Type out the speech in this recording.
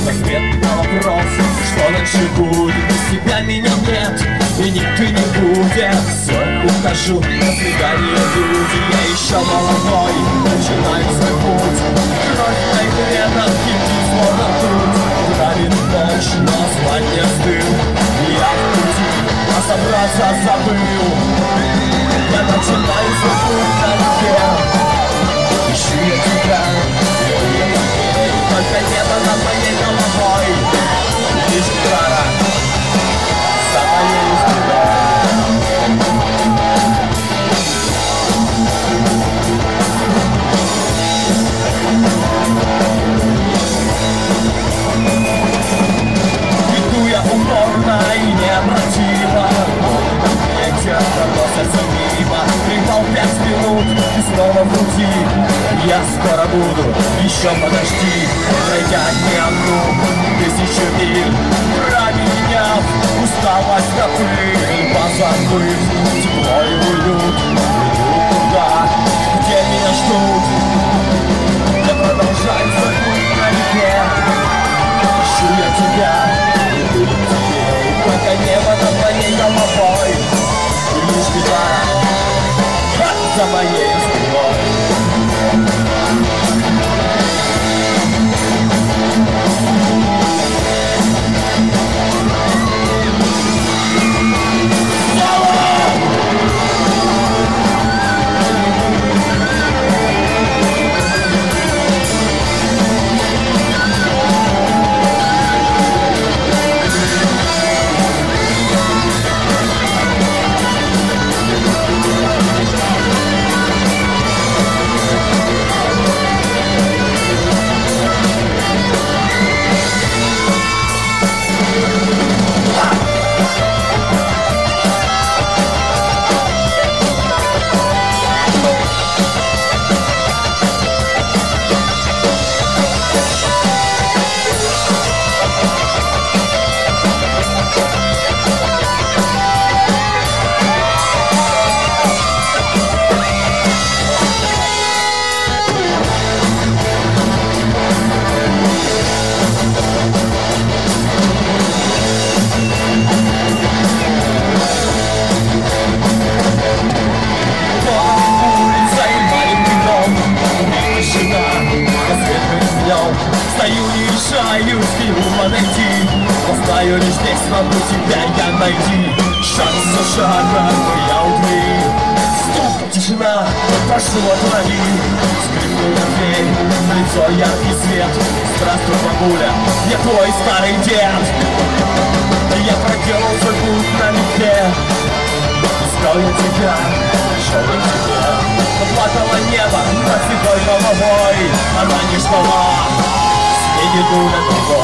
ответ на вопрос, что дальше будет. Без тебя меня нет, и никто не будет. Все, ухожу на свидание, люди. Я еще молодой, начинаю свой путь. Кровь в моих венах, кипит словно труд. Ударит ночь, но звать не стыл. Я в пути, а собраться забыл. Я начинаю свой путь на реке. Ищу я тебя, только небо над моей головой. Лишь кара за моей спиной. Иду я упорно и необратимо. Ветер проносится мимо. Припал 5 минут и снова в пути. Я скоро буду, еще подожди. Пройдя не одну тысячу миль, променяв усталость на пыль, позабыв тепло и уют, иду туда, где меня ждут. Я продолжаю свой путь на реке. Ищу я тебя, иду к тебе, и только небо над моей головой. И лишь беда за моей спиной. Стою, не решаюсь к нему подойти, но знаю, лишь здесь могу тебя я найти. Шаг за шагом я у двери. Стук, тишина, прошу отвори. Скрипнула дверь, в лицо яркий свет. Здравствуй, бабуля, я твой старый дед. Я проделал свой путь на реке. Искал я тебя, шел я к тебе. Плакало небо над седой головой. Она не ждала, я иду на другой.